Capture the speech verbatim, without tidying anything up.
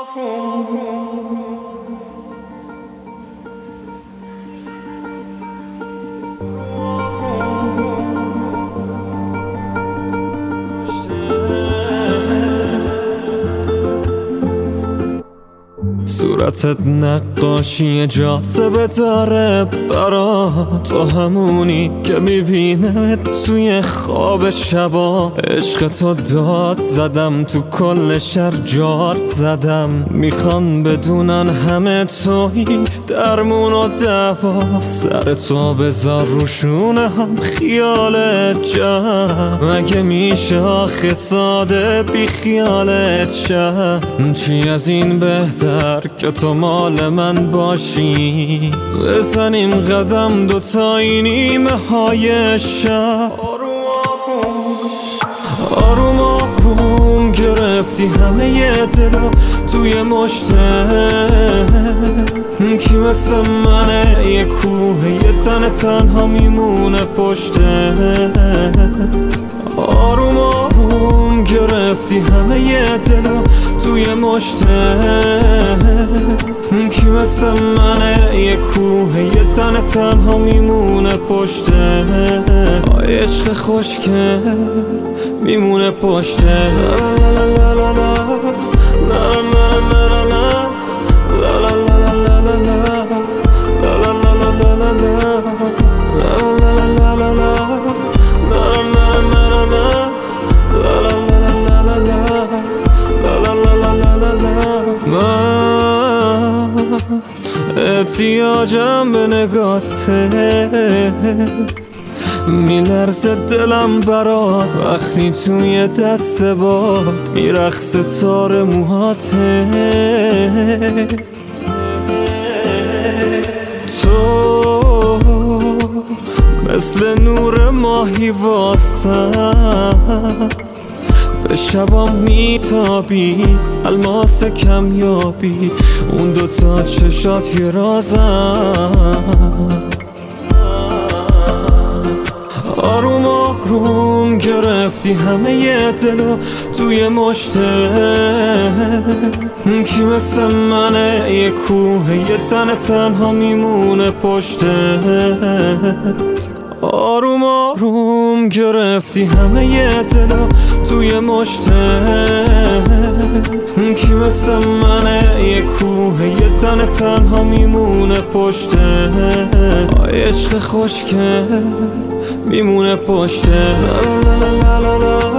صورتت نقاشی جاذبه داره برا تو، همونی که میبینمت توی خواب شبا. عشق تو داد زدم تو کل شهر جارت زدم، میخوان بدونن همه توی درمون و دوا. سر تو بذار روشونه هم خیالت جمع، مگه میشه آخه ساده بی خیالت شم؟ چی از این بهتر که تو مال من باشی، بزنیم قدم دوتایی نیمه های شب. آروم آروم گرفتی همه ی دلو توی مشتت، کی مثل منه یه کوه یه تن تنها میمونه پشتت. آروم آروم گرفتی همه ی دلو توی مشتت، کی مثل منه یه کوه یه تن تنها میمونه پشتت. آی عشق خوشگل میمونه پشتت. لا لا لا لا لا لا لا لا لا لا احتیاجم به نگاته، میلرزه دلم برات وقتی توی دست باد میرقصه تار موهاته. تو مثل نور ماهی واسم، به شبام میتابی الماس کمیابی، اون دوتا چشات یه رازم. آروم آروم گرفتی همه ی دلو توی مشتت، کی مثل منه یه کوه یه تن تنها میمونه پشتت. آروم آروم گرفتی همه ی دلو توی مشتت، کی مثل منه یه کوه یه تن تنها میمونه پشتت. آی عشق خوشگل میمونه پشتت. لا لا لا لا لا